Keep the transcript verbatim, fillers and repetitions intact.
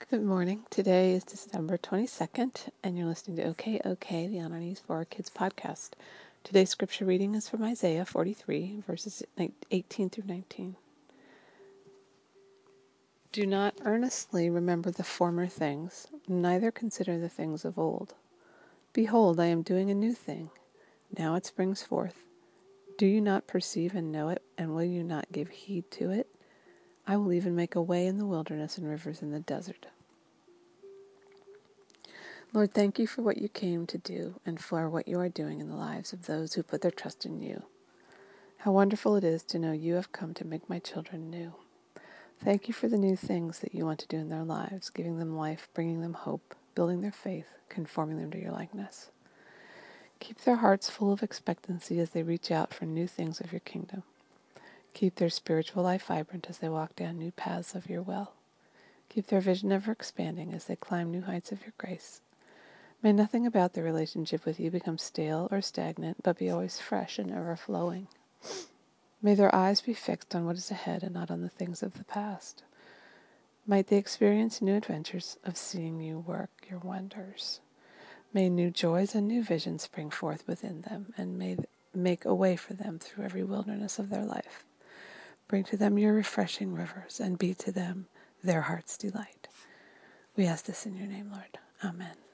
Good morning. Today is December twenty-second, and you're listening to OK OK, the On Our Knees for Our Kids podcast. Today's scripture reading is from Isaiah forty-three, verses eighteen through nineteen. Do not earnestly remember the former things, neither consider the things of old. Behold, I am doing a new thing. Now it springs forth. Do you not perceive and know it, and will you not give heed to it? I will even make a way in the wilderness and rivers in the desert. Lord, thank you for what you came to do and for what you are doing in the lives of those who put their trust in you. How wonderful it is to know you have come to make my children new. Thank you for the new things that you want to do in their lives, giving them life, bringing them hope, building their faith, conforming them to your likeness. Keep their hearts full of expectancy as they reach out for new things of your kingdom. Keep their spiritual life vibrant as they walk down new paths of your will. Keep their vision ever expanding as they climb new heights of your grace. May nothing about their relationship with you become stale or stagnant, but be always fresh and ever-flowing. May their eyes be fixed on what is ahead and not on the things of the past. Might they experience new adventures of seeing you work your wonders. May new joys and new visions spring forth within them, and may make a way for them through every wilderness of their life. Bring to them your refreshing rivers, and be to them their heart's delight. We ask this in your name, Lord. Amen.